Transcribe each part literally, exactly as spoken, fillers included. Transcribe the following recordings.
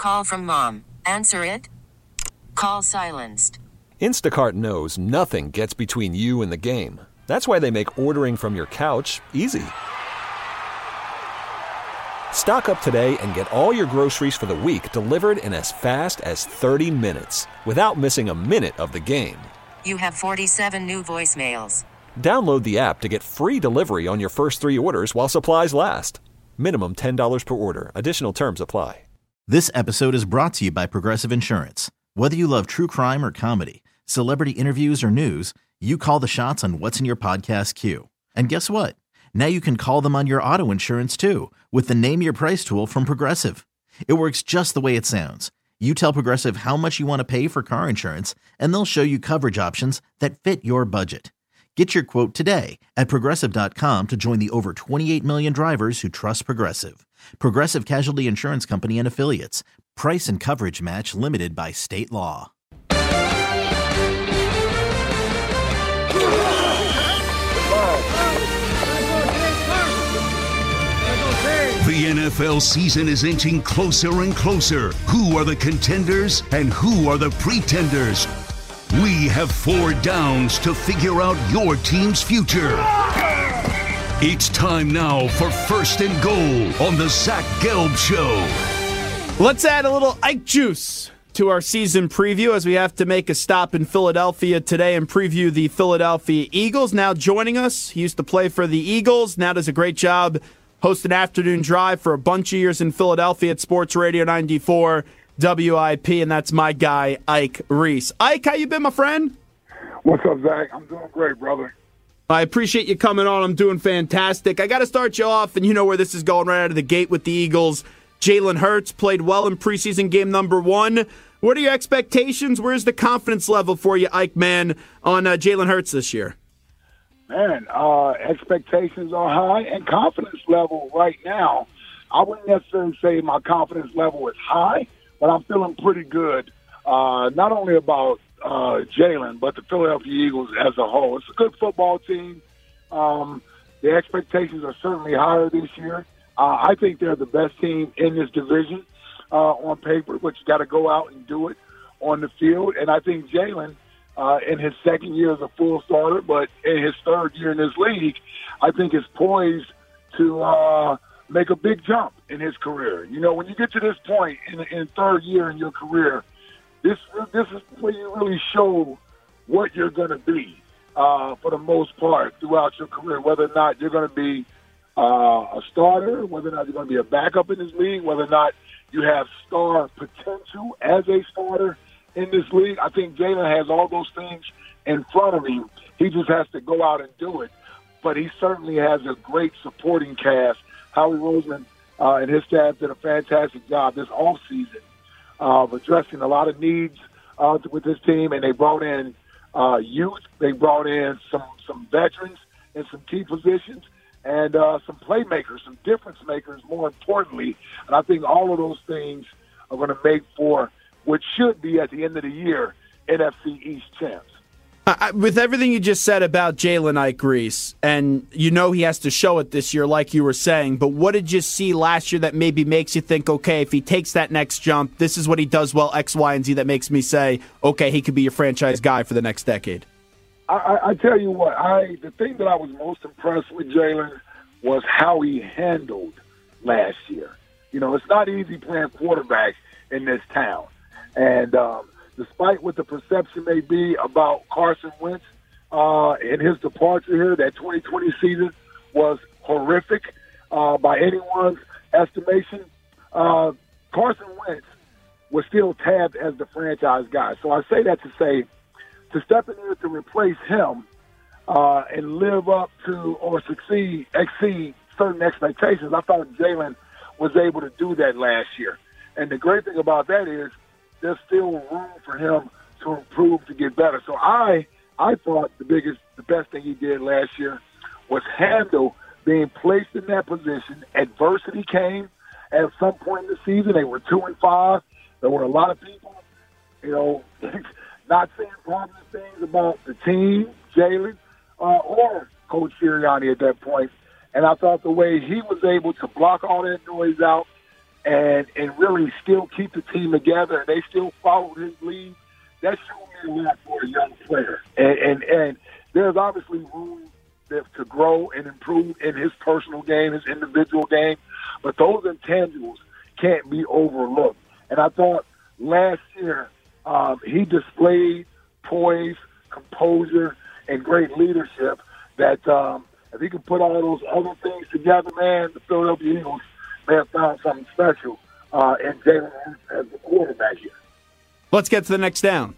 Call from mom. Answer it. Call silenced. Instacart knows nothing gets between you and the game. That's why they make ordering from your couch easy. Stock up today and get all your groceries for the week delivered in as fast as thirty minutes without missing a minute of the game. You have forty-seven new voicemails. Download the app to get free delivery on your first three orders while supplies last. Minimum ten dollars per order. Additional terms apply. This episode is brought to you by Progressive Insurance. Whether you love true crime or comedy, celebrity interviews or news, you call the shots on what's in your podcast queue. And guess what? Now you can call them on your auto insurance too with the Name Your Price tool from Progressive. It works just the way it sounds. You tell Progressive how much you want to pay for car insurance, and they'll show you coverage options that fit your budget. Get your quote today at Progressive dot com to join the over twenty-eight million drivers who trust Progressive. Progressive Casualty Insurance Company and Affiliates. Price and coverage match limited by state law. The N F L season is inching closer and closer. Who are the contenders and who are the pretenders? We have four downs to figure out your team's future. It's time now for First and Goal on the Zach Gelb Show. Let's add a little Ike juice to our season preview as we have to make a stop in Philadelphia today and preview the Philadelphia Eagles. Now joining us, he used to play for the Eagles, now does a great job hosting Afternoon Drive for a bunch of years in Philadelphia at Sports Radio ninety-four W I P, and that's my guy, Ike Reese. Ike, how you been, my friend? What's up, Zach? I'm doing great, brother. I appreciate you coming on. I'm doing fantastic. I got to start you off, and you know where this is going right out of the gate with the Eagles. Jalen Hurts played well in preseason game number one. What are your expectations? Where's the confidence level for you, Ike, man, on uh, Jalen Hurts this year? Man, uh, expectations are high, and confidence level right now, I wouldn't necessarily say my confidence level is high, but I'm feeling pretty good, uh, not only about uh, Jalen, but the Philadelphia Eagles as a whole. It's a good football team. Um, the expectations are certainly higher this year. Uh, I think they're the best team in this division uh, on paper, but you got to go out and do it on the field. And I think Jalen, uh, in his second year as a full starter, but in his third year in this league, I think is poised to uh, make a big jump in his career. You know, when you get to this point in in third year in your career, this this is where you really show what you're going to be uh, for the most part throughout your career, whether or not you're going to be uh, a starter, whether or not you're going to be a backup in this league, whether or not you have star potential as a starter in this league. I think Jalen has all those things in front of him. He just has to go out and do it. But he certainly has a great supporting cast. Howie Roseman uh, and his staff did a fantastic job this offseason of addressing a lot of needs uh, with this team, and they brought in uh, youth. They brought in some, some veterans in some key positions and uh, some playmakers, some difference makers, more importantly. And I think all of those things are going to make for what should be, at the end of the year, N F C East champs. Uh, with everything you just said about Jalen Ike Reese, and you know he has to show it this year, like you were saying, but what did you see last year that maybe makes you think, okay, if he takes that next jump, this is what he does well, X, Y, and Z, that makes me say, okay, he could be your franchise guy for the next decade? I, I, I tell you what, I the thing that I was most impressed with Jalen was how he handled last year. You know, it's not easy playing quarterback in this town. And um, despite what the perception may be about Carson Wentz uh, in his departure here, that twenty twenty season was horrific uh, by anyone's estimation, uh, Carson Wentz was still tabbed as the franchise guy. So I say that to say, to step in there to replace him uh, and live up to or succeed, exceed certain expectations, I thought Jalen was able to do that last year. And the great thing about that is there's still room for him to improve, to get better. So I I thought the biggest, the best thing he did last year was handle being placed in that position. Adversity came at some point in the season. They were two and five. There were a lot of people, you know, not saying positive things about the team, Jalen, uh, or Coach Sirianni at that point. And I thought the way he was able to block all that noise out, and and really still keep the team together, and they still followed his lead, that showed me a lot for a young player. And and, and there's obviously room to grow and improve in his personal game, his individual game, but those intangibles can't be overlooked. And I thought last year um, he displayed poise, composure, and great leadership that um, if he could put all those other things together, man, the Philadelphia Eagles may have found something special uh, in Jalen Hurts as the quarterback here. Let's get to the next down.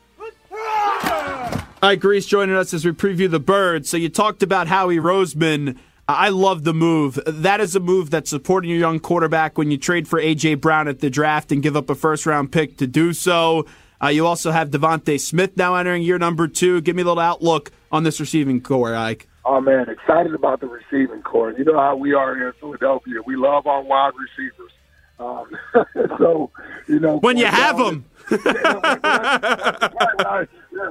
All right, Grease joining us as we preview the Birds. So you talked about Howie Roseman. I love the move. That is a move that's supporting your young quarterback when you trade for A J. Brown at the draft and give up a first-round pick to do so. Uh, you also have Devontae Smith now entering year number two. Give me a little outlook on this receiving core, Ike. Oh, man, excited about the receiving core. You know how we are here in Philadelphia. We love our wide receivers. Um, so, you know. When you have them. I,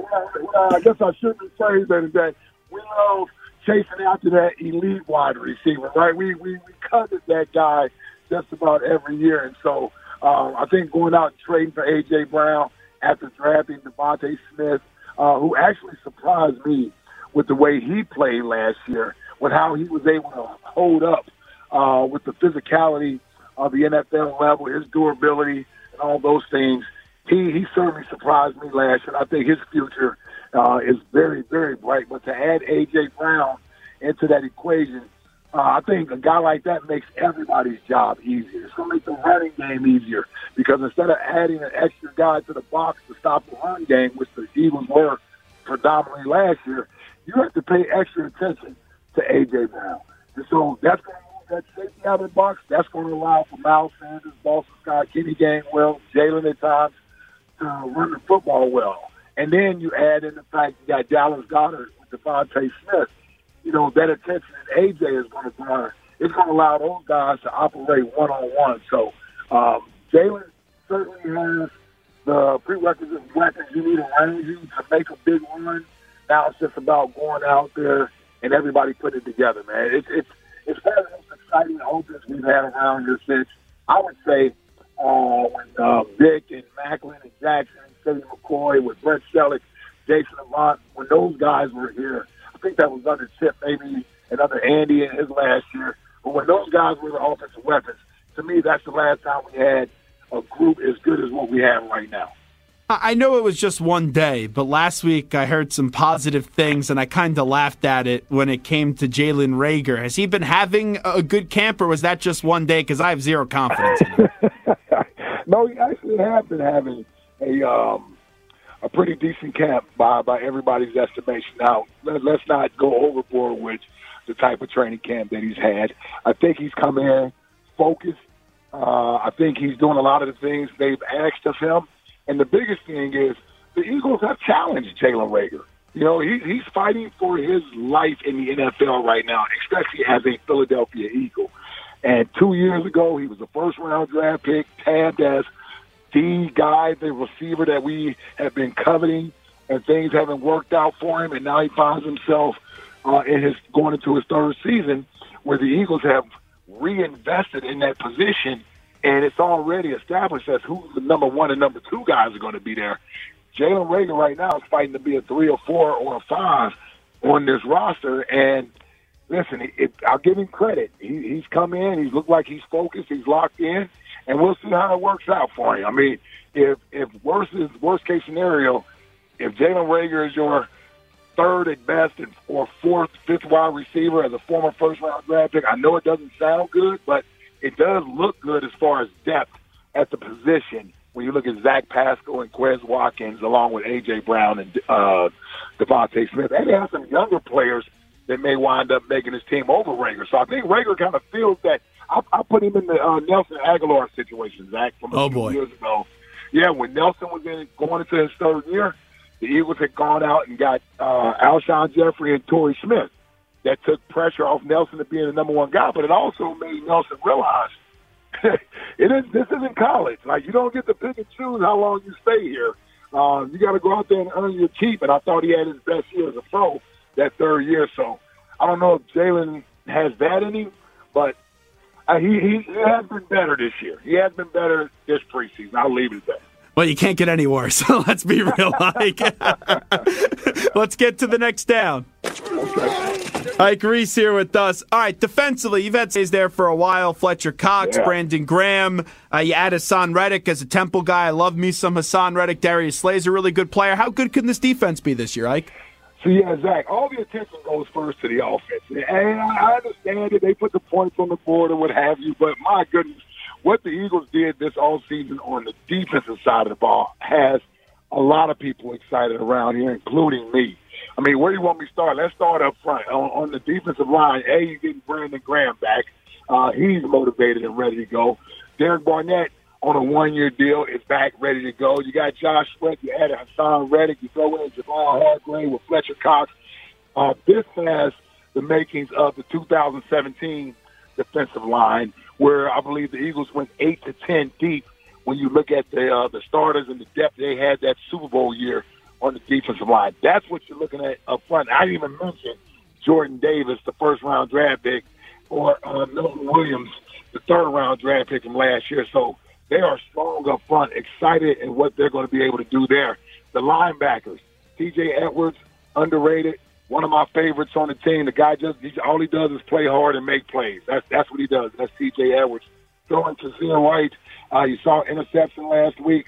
I guess I shouldn't say that, that we love chasing after that elite wide receiver, right? We we, we coveted that guy just about every year. And so um, I think going out and trading for A J. Brown after drafting Devontae Smith, uh, who actually surprised me with the way he played last year, with how he was able to hold up uh, with the physicality of the N F L level, his durability, and all those things. He he certainly surprised me last year. I think his future uh, is very, very bright. But to add A J. Brown into that equation, uh, I think a guy like that makes everybody's job easier. It's going to make the running game easier because instead of adding an extra guy to the box to stop the run game, which the Eagles were predominantly last year, you have to pay extra attention to A J. Brown. And so that's going to move that safety out of the box. That's going to allow for Miles Sanders, Boston Scott, Kenny Gainwell, Jalen at times, to run the football well. And then you add in the fact you got Dallas Goedert with Devontae Smith. You know, that attention that A J is going to garner, it's going to allow those guys to operate one-on-one. So um, Jalen certainly has the prerequisite weapons you need around you to make a big run. Now it's just about going out there and everybody putting it together, man. It's it's it's one of the most exciting opens we've had around here since, I would say, Uh, when uh, Vic and Macklin and Jackson, Sidney McCoy, with Brett Selleck, Jason Avant, when those guys were here, I think that was under Chip, maybe, and under Andy in his last year. But when those guys were the offensive weapons, to me, that's the last time we had a group as good as what we have right now. I know it was just one day, but last week I heard some positive things, and I kind of laughed at it when it came to Jalen Reagor. Has he been having a good camp, or was that just one day? Because I have zero confidence in him. No, he actually has been having a um, a pretty decent camp by by everybody's estimation. Now, let, let's not go overboard with the type of training camp that he's had. I think he's come in focused. Uh, I think he's doing a lot of the things they've asked of him. And the biggest thing is the Eagles have challenged Jalen Reagor. You know, he, he's fighting for his life in the N F L right now, especially as a Philadelphia Eagle. And two years ago, he was a first-round draft pick, tabbed as the guy, the receiver that we have been coveting, and things haven't worked out for him. And now he finds himself uh, in his going into his third season where the Eagles have reinvested in that position, and it's already established as who the number one and number two guys are going to be there. Jalen Reagor right now is fighting to be a three or four or a five on this roster, and listen, it, I'll give him credit. He, he's come in. He's looked like he's focused. He's locked in, and we'll see how it works out for him. I mean, if if worst is worst case scenario, if Jalen Reagor is your third at best and or fourth, fifth wide receiver as a former first round draft pick, I know it doesn't sound good, but it does look good as far as depth at the position when you look at Zach Pascal and Quez Watkins along with A J. Brown and uh, Devontae Smith. And they have some younger players that may wind up making his team over Reagor. So I think Reagor kind of feels that. I, I put him in the uh, Nelson Aguilar situation, Zach, from a oh, few boy. years ago. Yeah, when Nelson was in, going into his third year, the Eagles had gone out and got uh, Alshon Jeffrey and Torrey Smith. That took pressure off Nelson to being the number one guy, but it also made Nelson realize it is this isn't college. Like, you don't get to pick and choose how long you stay here. Uh, you got to go out there and earn your keep. And I thought he had his best year as a pro that third year. So I don't know if Jalen has that in him, but Uh, he, he he has been better this year. He has been better this preseason. I'll leave it there. Well, you can't get any worse. Let's be real. Ike. Let's get to the next down. Okay. Ike Reese here with us. All right, defensively, you've had stays there for a while. Fletcher Cox, Yeah. Brandon Graham. Uh, you add Hassan Reddick as a Temple guy. I love me some Hassan Reddick. Darius Slay's a really good player. How good can this defense be this year, Ike? So, yeah, Zach, all the attention goes first to the offense. And I understand it. They put the points on the board or what have you, but my goodness, what the Eagles did this offseason on the defensive side of the ball has a lot of people excited around here, including me. I mean, where do you want me to start? Let's start up front. On, on the defensive line, A, you're getting Brandon Graham back. Uh, he's motivated and ready to go. Derek Barnett on a one-year deal is back, ready to go. You got Josh Sweat. You added Hassan Reddick. You throw in Javon Hargrave with Fletcher Cox. Uh, this has the makings of the two thousand seventeen defensive line, where I believe the Eagles went eight to ten deep when you look at the uh, the starters and the depth they had that Super Bowl year on the defensive line. That's what you're looking at up front. I didn't even mention Jordan Davis, the first-round draft pick, or uh, Milton Williams, the third-round draft pick from last year. So they are strong up front, excited in what they're going to be able to do there. The linebackers, T J Edwards, underrated, one of my favorites on the team. The guy just he, all he does is play hard and make plays. That's that's what he does. That's T J Edwards. Throwing to Zia White, uh, you saw interception last week.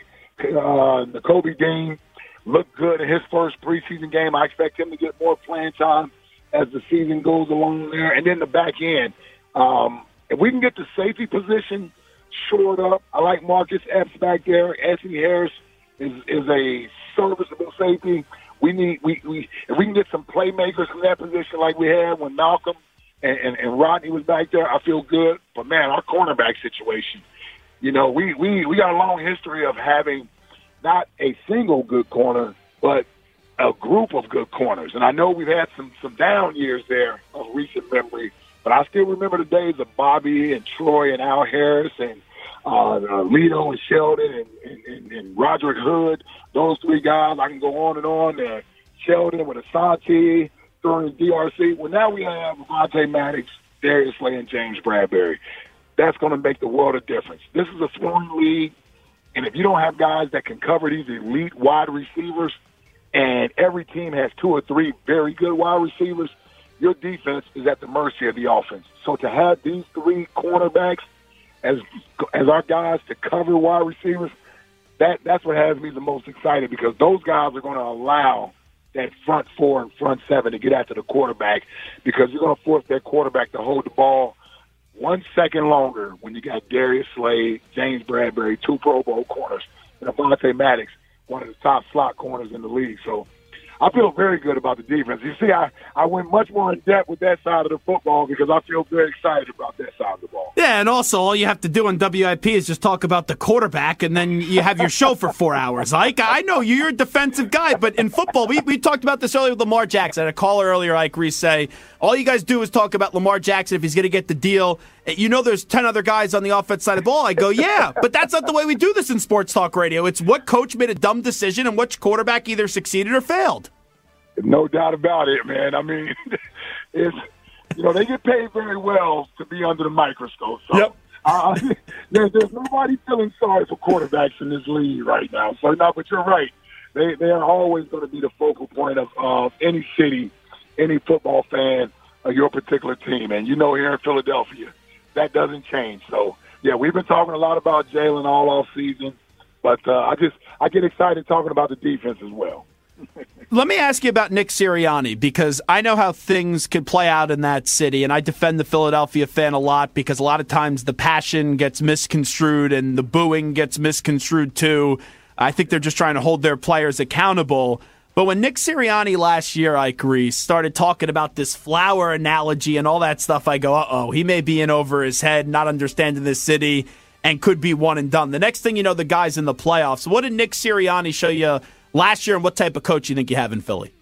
Uh, Nakobe Dean looked good in his first preseason game. I expect him to get more playing time as the season goes along there. And then the back end, um, if we can get the safety position shored up, I like Marcus Epps back there. Anthony Harris is is a serviceable safety. We need we, we if we can get some playmakers from that position like we had when Malcolm and, and, and Rodney was back there, I feel good. But man, our cornerback situation, you know, we, we, we got a long history of having not a single good corner, but a group of good corners. And I know we've had some some down years there of recent memory, but I still remember the days of Bobby and Troy and Al Harris and uh, uh, Lito and Sheldon and, and, and, and Roderick Hood. Those three guys, I can go on and on. Uh, Sheldon with Asante, throwing D R C. Well, now we have Avonte Maddox, Darius Slay, and James Bradbury. That's going to make the world of difference. This is a scoring league, and if you don't have guys that can cover these elite wide receivers, and every team has two or three very good wide receivers, your defense is at the mercy of the offense. So to have these three cornerbacks as as our guys to cover wide receivers, that that's what has me the most excited, because those guys are going to allow that front four and front seven to get after the quarterback, because you're going to force that quarterback to hold the ball one second longer when you got Darius Slade, James Bradbury, two Pro Bowl corners, and Avonte Maddox, one of the top slot corners in the league. So I feel very good about the defense. You see, I, I went much more in depth with that side of the football because I feel very excited about that side of the ball. Yeah, and also all you have to do on W I P is just talk about the quarterback, and then you have your show for four hours. Ike, I know you, you're a defensive guy, but in football, we, we talked about this earlier with Lamar Jackson. I had a caller earlier, Ike Reese, say, all you guys do is talk about Lamar Jackson if he's going to get the deal. You know there's ten other guys on the offense side of the ball. I go, yeah, but that's not the way we do this in sports talk radio. It's what coach made a dumb decision and which quarterback either succeeded or failed. No doubt about it, man. I mean, it's, you know, they get paid very well to be under the microscope. So, yep. uh, there, there's nobody feeling sorry for quarterbacks in this league right now. So, no, but you're right. They they are always going to be the focal point of uh, any city, any football fan of your particular team. And you know, here in Philadelphia, that doesn't change. So, yeah, we've been talking a lot about Jalen all off season, but uh, I just I get excited talking about the defense as well. Let me ask you about Nick Sirianni, because I know how things could play out in that city, and I defend the Philadelphia fan a lot because a lot of times the passion gets misconstrued and the booing gets misconstrued too. I think they're just trying to hold their players accountable. But when Nick Sirianni last year, Ike Reese, started talking about this flower analogy and all that stuff, I go, uh-oh, he may be in over his head, not understanding this city, and could be one and done. The next thing you know, the guy's in the playoffs. What did Nick Sirianni show you last year, and what type of coach you think you have in Philly?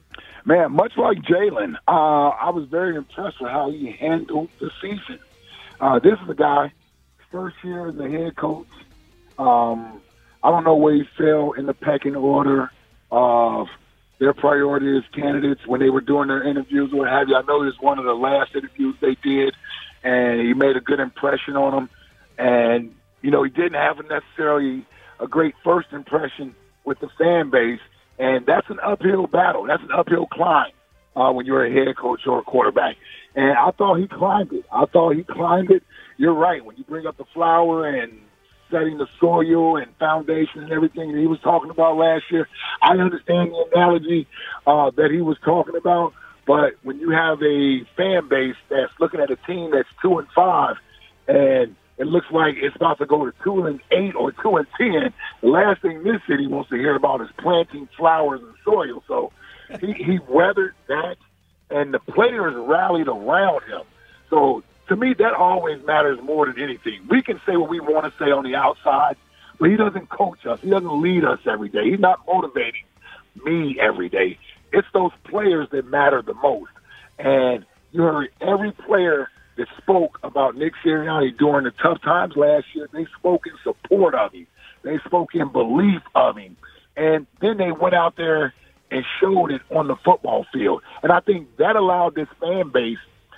Man, much like Jalen, uh, I was very impressed with how he handled the season. Uh, this is a guy, first year as a head coach. Um, I don't know where he fell in the pecking order of their priority as candidates when they were doing their interviews or what have you. I know it was one of the last interviews they did. and he made a good impression on them. And, you know, he didn't have necessarily a great first impression with the fan base, and that's an uphill battle. That's an uphill climb uh, when you're a head coach or a quarterback. And I thought he climbed it. I thought he climbed it. You're right. When you bring up the flower and setting the soil and foundation and everything that he was talking about last year, I understand the analogy uh, that he was talking about. But when you have a fan base that's looking at a team that's two and five, and it looks like it's about to go to two and eight or two and ten, the last thing this city wants to hear about is planting flowers and soil. So he, he weathered that, and the players rallied around him. So to me, that always matters more than anything. We can say what we want to say on the outside, but he doesn't coach us. He doesn't lead us every day. He's not motivating me every day. It's those players that matter the most. And you heard every player that spoke about Nick Sirianni during the tough times last year, they spoke in support of him. They spoke in belief of him. And then they went out there and showed it on the football field. And I think that allowed this fan base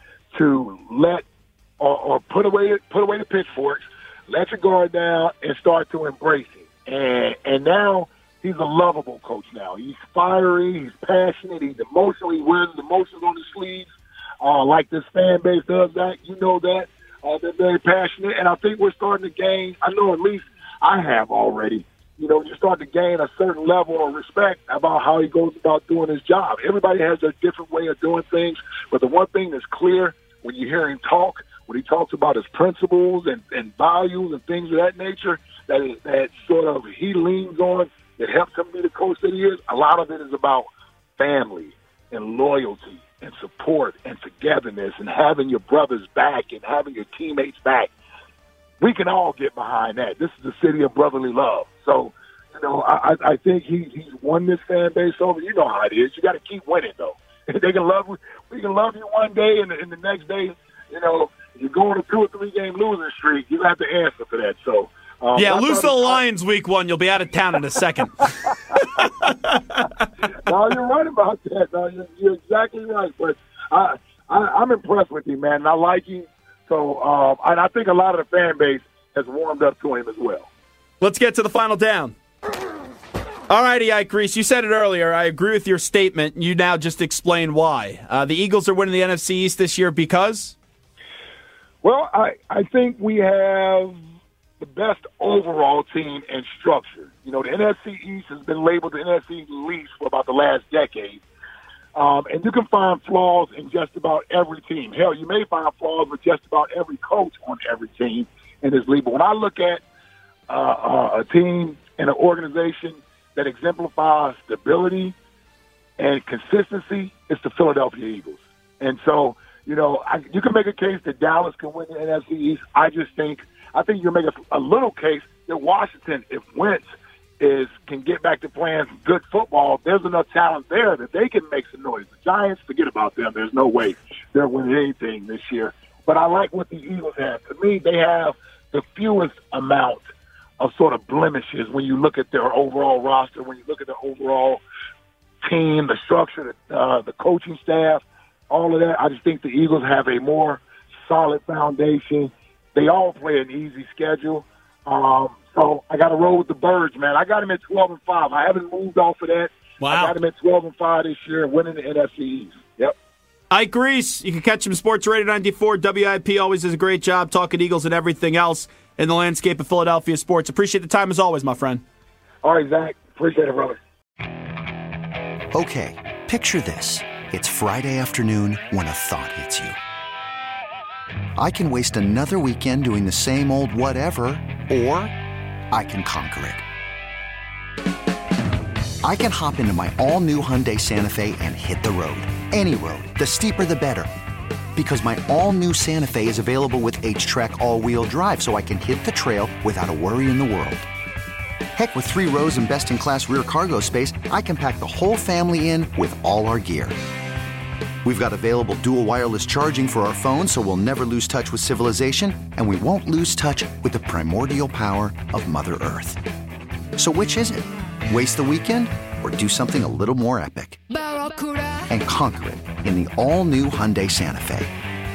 to let or, or put away put away the pitchforks, let your guard down, and start to embrace it. And and now he's a lovable coach now. He's fiery, he's passionate, he's emotional, he wears his emotions on his sleeves, uh, like this fan base does that. You know that. Uh, they're very passionate, and I think we're starting to gain, I know at least I have already, you know, you start to gain a certain level of respect about how he goes about doing his job. Everybody has a different way of doing things, but the one thing that's clear when you hear him talk, when he talks about his principles and, and values and things of that nature, that is, that sort of he leans on, that helps him be the coach that he is, a lot of it is about family and loyalty and support and togetherness and having your brothers back and having your teammates back. We can all get behind that. This is the city of brotherly love. So, you know, I, I think he, he's won this fan base over. You know how it is. You got to keep winning, though. They can love we can love you one day, and, and the next day, you know, you go on a two or three game losing streak. You have to answer for that. So, um, yeah, lose to the Lions week one, you'll be out of town in a second. No, you're right about that. No, you're, you're exactly right. But I, I, I'm impressed with him, man, and I like him. So, um, and I think a lot of the fan base has warmed up to him as well. Let's get to the final down. All righty, Ike Reese, you said it earlier. I agree with your statement. You now just explain why. Uh, the Eagles are winning the N F C East this year because? Well, I, I think we have the best overall team and structure. You know, the N F C East has been labeled the N F C least for about the last decade. Um, and you can find flaws in just about every team. Hell, you may find flaws with just about every coach on every team in this league. But when I look at uh, uh, a team and an organization that exemplifies stability and consistency, it's the Philadelphia Eagles. And so, you know, I, you can make a case that Dallas can win the N F C East. I just think, I think you can make a, a little case that Washington, if Wentz is can get back to playing good football, there's enough talent there that they can make some noise. The Giants, forget about them. There's no way they're winning anything this year. But I like what the Eagles have. To me, they have the fewest amount of sort of blemishes when you look at their overall roster, when you look at the overall team, the structure, the, uh, the coaching staff, all of that. I just think the Eagles have a more solid foundation. They all play an easy schedule. Um, so I got to roll with the Birds, man. I got them at twelve and five. I haven't moved off of that. Wow. I got them at twelve and five this year, winning the N F C East. Yep. Ike Reese, you can catch him Sports Radio ninety-four. W I P always does a great job talking Eagles and everything else in the landscape of Philadelphia sports. Appreciate the time as always, my friend. All right, Zach. Appreciate it, brother. Okay, picture this. It's Friday afternoon when a thought hits you. I can waste another weekend doing the same old whatever, or I can conquer it. I can hop into my all-new Hyundai Santa Fe and hit the road. Any road. The steeper, the better. Because my all-new Santa Fe is available with H-Track all-wheel drive, so I can hit the trail without a worry in the world. Heck, with three rows and best-in-class rear cargo space, I can pack the whole family in with all our gear. We've got available dual wireless charging for our phones, so we'll never lose touch with civilization, and we won't lose touch with the primordial power of Mother Earth. So which is it? Waste the weekend or do something a little more epic? And conquer it in the all-new Hyundai Santa Fe.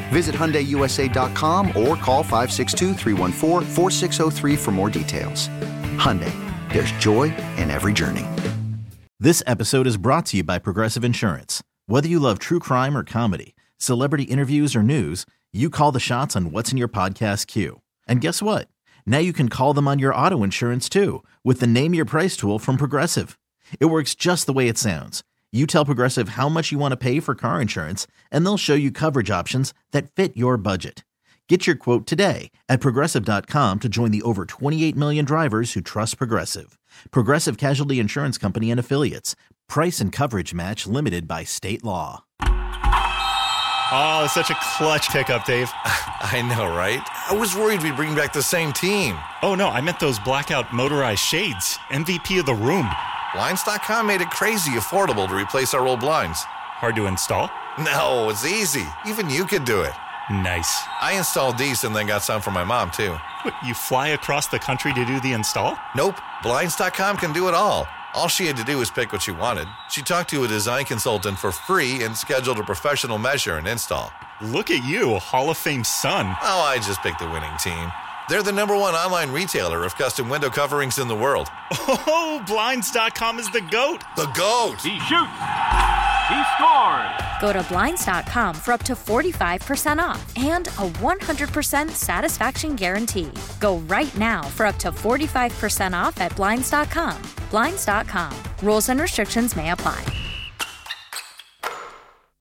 Visit Hyundai U S A dot com or call five six two, three one four, four six zero three for more details. Hyundai, there's joy in every journey. This episode is brought to you by Progressive Insurance. Whether you love true crime or comedy, celebrity interviews or news, you call the shots on what's in your podcast queue. And guess what? Now you can call them on your auto insurance too with the Name Your Price tool from Progressive. It works just the way it sounds. You tell Progressive how much you want to pay for car insurance, and they'll show you coverage options that fit your budget. Get your quote today at Progressive dot com to join the over twenty-eight million drivers who trust Progressive. Progressive Casualty Insurance Company and Affiliates. Price and coverage match limited by state law. Oh, such a clutch pickup, Dave. I know, right? I was worried we'd bring back the same team. Oh, no, I meant those blackout motorized shades. M V P of the room. Blinds dot com made it crazy affordable to replace our old blinds. Hard to install? No, it's easy. Even you could do it. Nice. I installed these and then got some for my mom, too. What, you fly across the country to do the install? Nope. Blinds dot com can do it all. All she had to do was pick what she wanted. She talked to a design consultant for free and scheduled a professional measure and install. Look at you, Hall of Fame son. Oh, I just picked the winning team. They're the number one online retailer of custom window coverings in the world. Oh, Blinds dot com is the GOAT. The GOAT! He shoots! He scores! Go to Blinds dot com for up to forty-five percent off and a one hundred percent satisfaction guarantee. Go right now for up to forty-five percent off at Blinds dot com. Blinds dot com. Rules and restrictions may apply.